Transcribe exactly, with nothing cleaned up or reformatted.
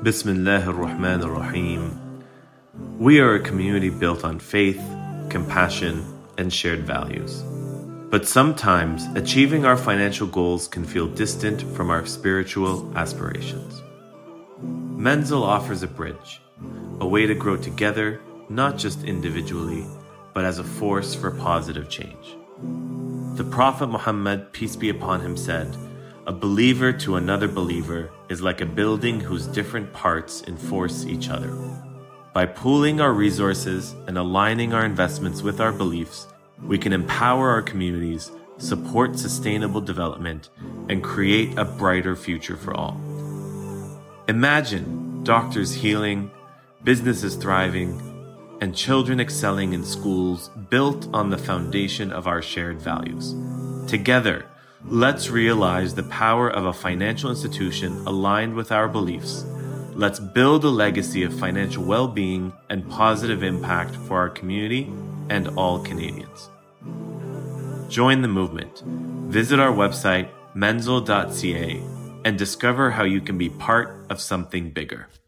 Bismillah ar-Rahman ar-Rahim. We are a community built on faith, compassion, and shared values. But sometimes achieving our financial goals can feel distant from our spiritual aspirations. Menzil offers a bridge, a way to grow together, not just individually, but as a force for positive change. The Prophet Muhammad, peace be upon him, said, "A believer to another believer is like a building whose different parts enforce each other." By pooling our resources and aligning our investments with our beliefs, we can empower our communities, support sustainable development, and create a brighter future for all. Imagine doctors healing, businesses thriving, and children excelling in schools built on the foundation of our shared values. Together, let's realize the power of a financial institution aligned with our beliefs. Let's build a legacy of financial well-being and positive impact for our community and all Canadians. Join the movement. Visit our website, menzil dot c a, and discover how you can be part of something bigger.